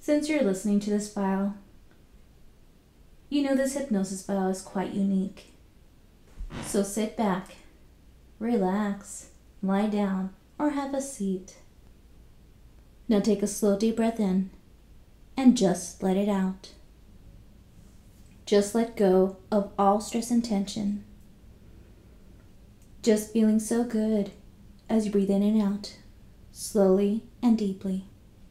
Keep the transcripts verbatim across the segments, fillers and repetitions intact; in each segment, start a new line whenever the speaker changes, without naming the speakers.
Since you're listening to this file, you know this hypnosis file is quite unique. So sit back, relax, lie down, or have a seat. Now take a slow deep breath in and just let it out. Just let go of all stress and tension. Just feeling so good as you breathe in and out, slowly and deeply.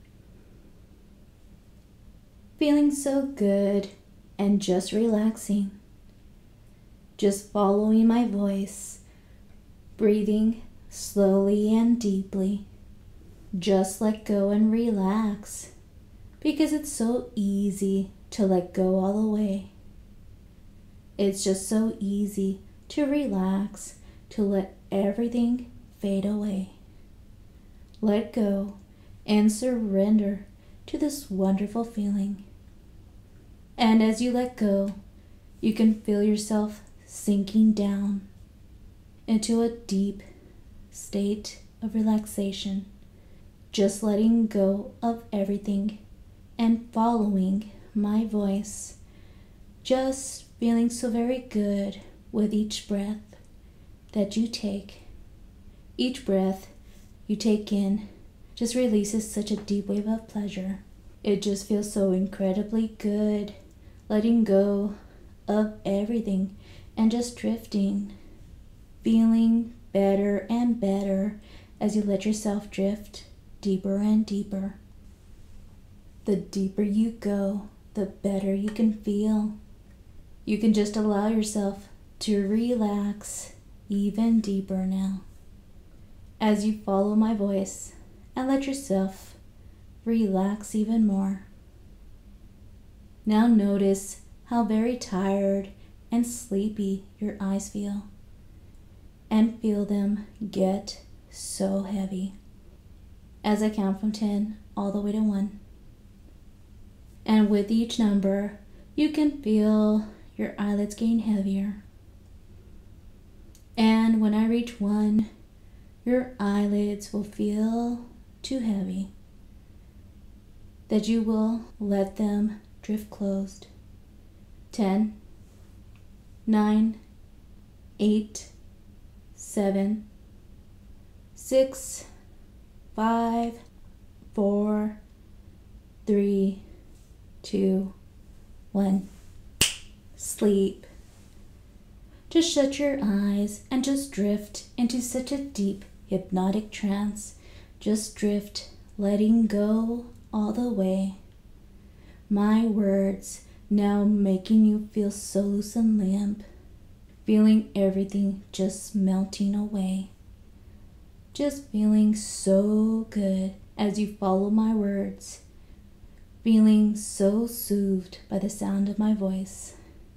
Feeling so good and just relaxing. Just following my voice, breathing slowly and deeply. Just let go and relax, because it's so easy to let go all the way. It's just so easy to relax, to let everything fade away. Let go and surrender to this wonderful feeling. And as you let go, you can feel yourself sinking down into a deep state of relaxation, just letting go of everything and following my voice, just feeling so very good with each breath that you take. Each breath you take in just releases such a deep wave of pleasure. It just feels so incredibly good, letting go of everything and just drifting, feeling better and better as you let yourself drift deeper and deeper. The deeper you go, the better you can feel. You can just allow yourself to relax even deeper now as you follow my voice and let yourself relax even more. Now notice how very tired and sleepy your eyes feel, and feel them get so heavy as I count from ten all the way to one. And with each number, you can feel your eyelids getting heavier. And when I reach one, your eyelids will feel too heavy, that you will let them drift closed. Ten, nine, eight, seven, six, five, four, three, two, one. Sleep. Just shut your eyes and just drift into such a deep hypnotic trance. Just drift, letting go all the way. My words now making you feel so loose and limp, feeling everything just melting away. Just feeling so good as you follow my words, feeling so soothed by the sound of my voice.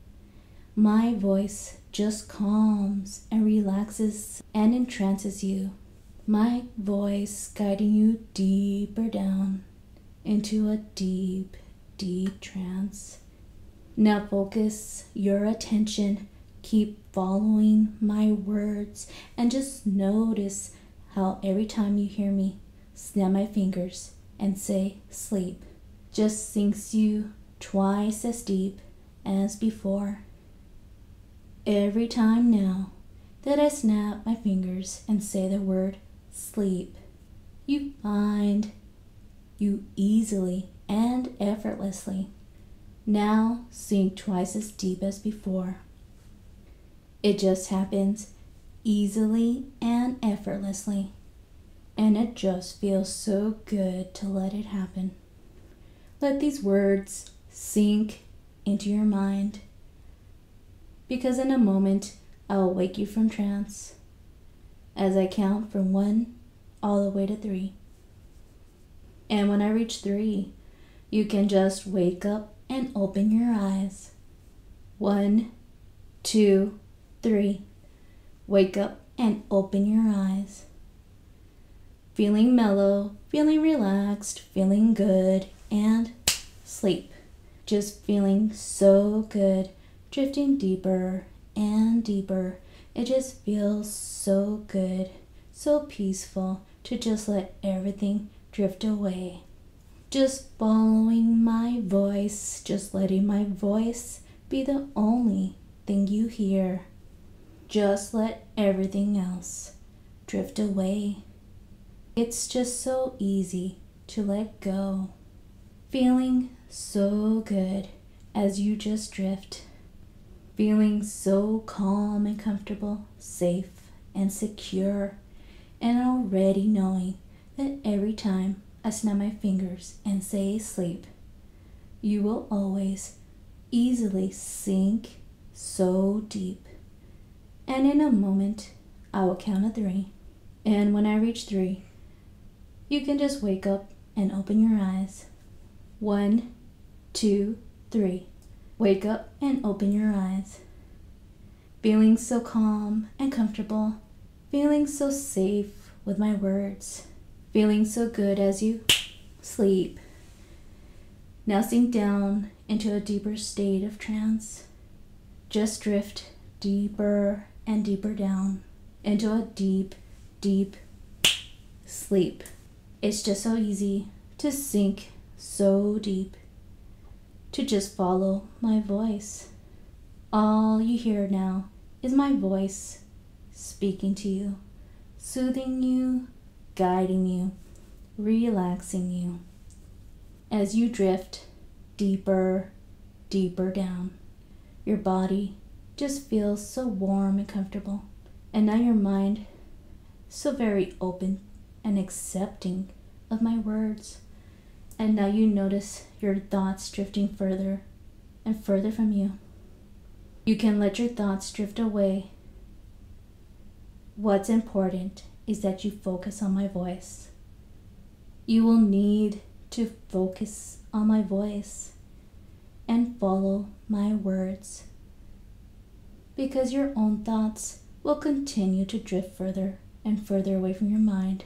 My voice just calms and relaxes and entrances you. My voice guiding you deeper down into a deep, deep trance. Now focus your attention, keep following my words, and just notice how every time you hear me snap my fingers and say sleep, just sinks you twice as deep as before. Every time now that I snap my fingers and say the word sleep, you find you easily and effortlessly now sink twice as deep as before. It just happens easily and effortlessly, and it just feels so good to let it happen. Let these words sink into your mind, because in a moment I will wake you from trance as I count from one all the way to three. And when I reach three, you can just wake up and open your eyes. One, two, three. Wake up and open your eyes. Feeling mellow, feeling relaxed, feeling good, and sleep. Just feeling so good, drifting deeper and deeper. It just feels so good, so peaceful to just let everything drift away. Just following my voice, just letting my voice be the only thing you hear. Just let everything else drift away. It's just so easy to let go. Feeling so good as you just drift. Feeling so calm and comfortable, safe and secure, and already knowing that every time I snap my fingers and say sleep, you will always easily sink so deep. And in a moment, I will count to three. And when I reach three, you can just wake up and open your eyes. One, two, three. Wake up and open your eyes. Feeling so calm and comfortable. Feeling so safe with my words. Feeling so good as you sleep. Now sink down into a deeper state of trance. Just drift deeper and deeper down into a deep, deep sleep. It's just so easy to sink so deep, to just follow my voice. All you hear now is my voice speaking to you, soothing you, guiding you, relaxing you as you drift deeper, deeper down. Your body just feels so warm and comfortable, and now your mind so very open and accepting of my words. And now you notice your thoughts drifting further and further from you. You can let your thoughts drift away. What's important is that you focus on my voice. You will need to focus on my voice and follow my words, because your own thoughts will continue to drift further and further away from your mind.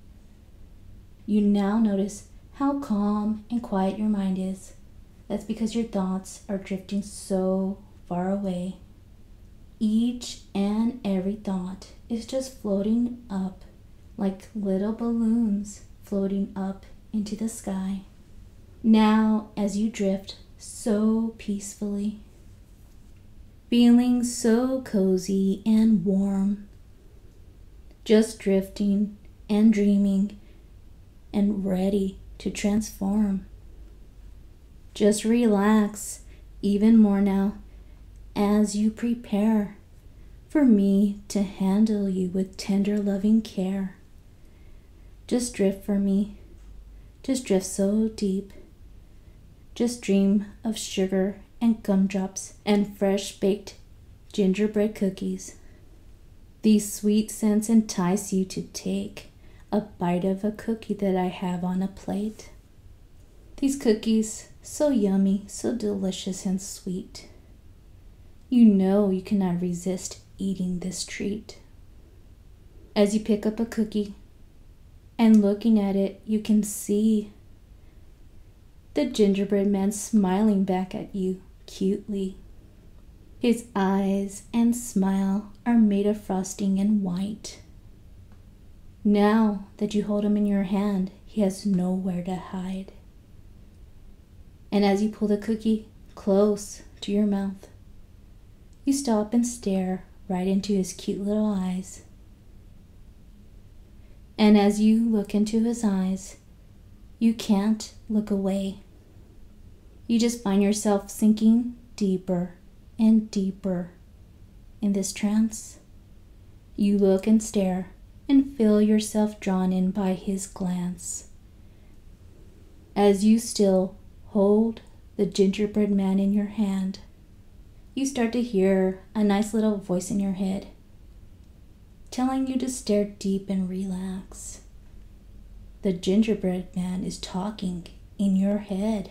You now notice how calm and quiet your mind is. That's because your thoughts are drifting so far away. Each and every thought is just floating up like little balloons floating up into the sky. Now, as you drift so peacefully, feeling so cozy and warm, just drifting and dreaming and ready to transform. Just relax even more now as you prepare for me to handle you with tender loving care. Just drift for me. Just drift so deep. Just dream of sugar and gumdrops and fresh baked gingerbread cookies. These sweet scents entice you to take a bite of a cookie that I have on a plate. These cookies, so yummy, so delicious and sweet. You know you cannot resist eating this treat. As you pick up a cookie and looking at it, you can see the gingerbread man smiling back at you cutely. His eyes and smile are made of frosting and white. Now that you hold him in your hand, he has nowhere to hide. And as you pull the cookie close to your mouth, you stop and stare right into his cute little eyes. And as you look into his eyes, you can't look away. You just find yourself sinking deeper and deeper in this trance. You look and stare and feel yourself drawn in by his glance. As you still hold the gingerbread man in your hand, you start to hear a nice little voice in your head telling you to stare deep and relax. The gingerbread man is talking in your head.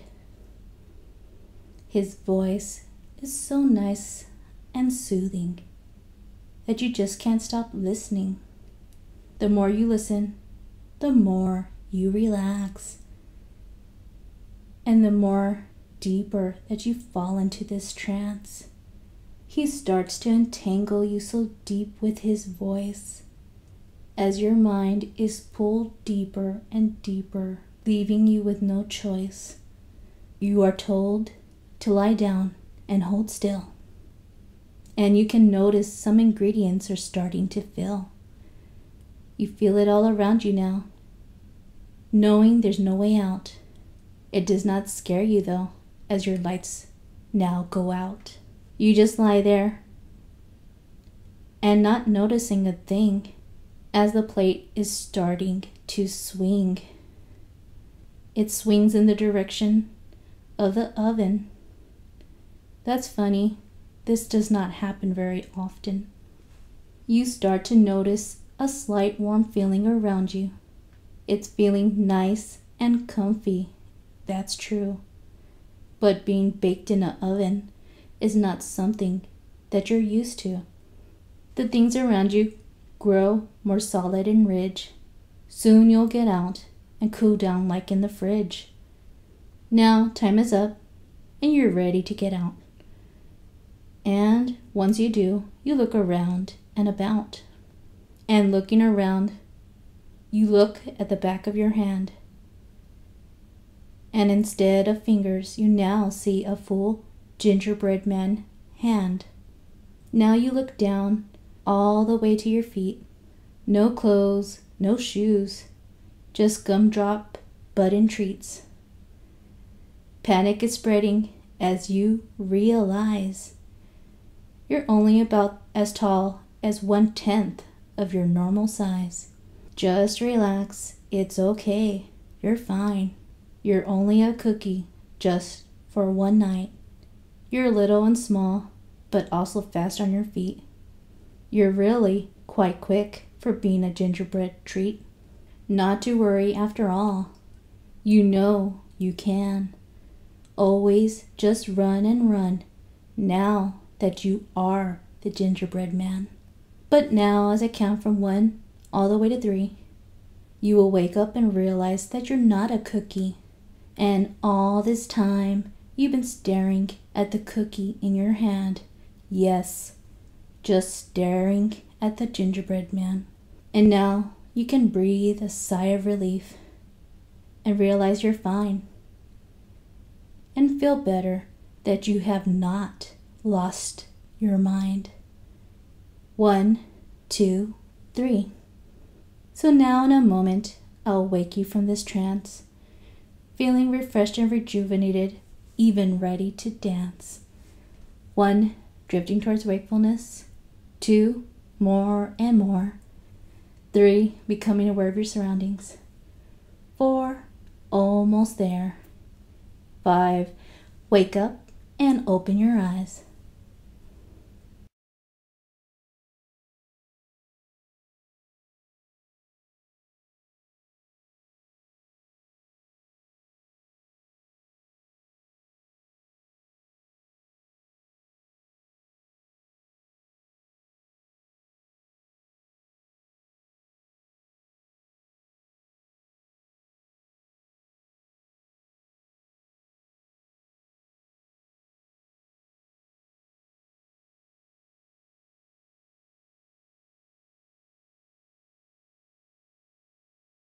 His voice is so nice and soothing that you just can't stop listening. The more you listen, the more you relax, and the more deeper that you fall into this trance. He starts to entangle you so deep with his voice as your mind is pulled deeper and deeper leaving you with no choice. You are told to lie down and hold still. And you can notice some ingredients are starting to fill. You feel it all around you now, knowing there's no way out. It does not scare you though, as your lights now go out. You just lie there and not noticing a thing as the plate is starting to swing. It swings in the direction of the oven. That's funny. This does not happen very often. You start to notice a slight warm feeling around you. It's feeling nice and comfy. That's true. But being baked in an oven is not something that you're used to. The things around you grow more solid and rich. Soon you'll get out and cool down like in the fridge. Now time is up and you're ready to get out. And once you do, you look around and about. And looking around, you look at the back of your hand. And instead of fingers, you now see a full gingerbread man hand. Now you look down all the way to your feet. No clothes, no shoes, just gumdrop button treats. Panic is spreading as you realize you're only about as tall as one-tenth of your normal size. Just relax. It's okay. You're fine. You're only a cookie just for one night. You're little and small, but also fast on your feet. You're really quite quick for being a gingerbread treat. Not to worry after all. You know you can. Always just run and run now that you are the gingerbread man. But now, as I count from one all the way to three, you will wake up and realize that you're not a cookie. And all this time, you've been staring at the cookie in your hand. Yes, just staring at the gingerbread man. And now you can breathe a sigh of relief and realize you're fine. And feel better that you have not lost your mind. One, two, three. So now in a moment, I'll wake you from this trance, feeling refreshed and rejuvenated, even ready to dance. One, drifting towards wakefulness. Two, more and more. Three, becoming aware of your surroundings. Four, almost there. Five, wake up and open your eyes.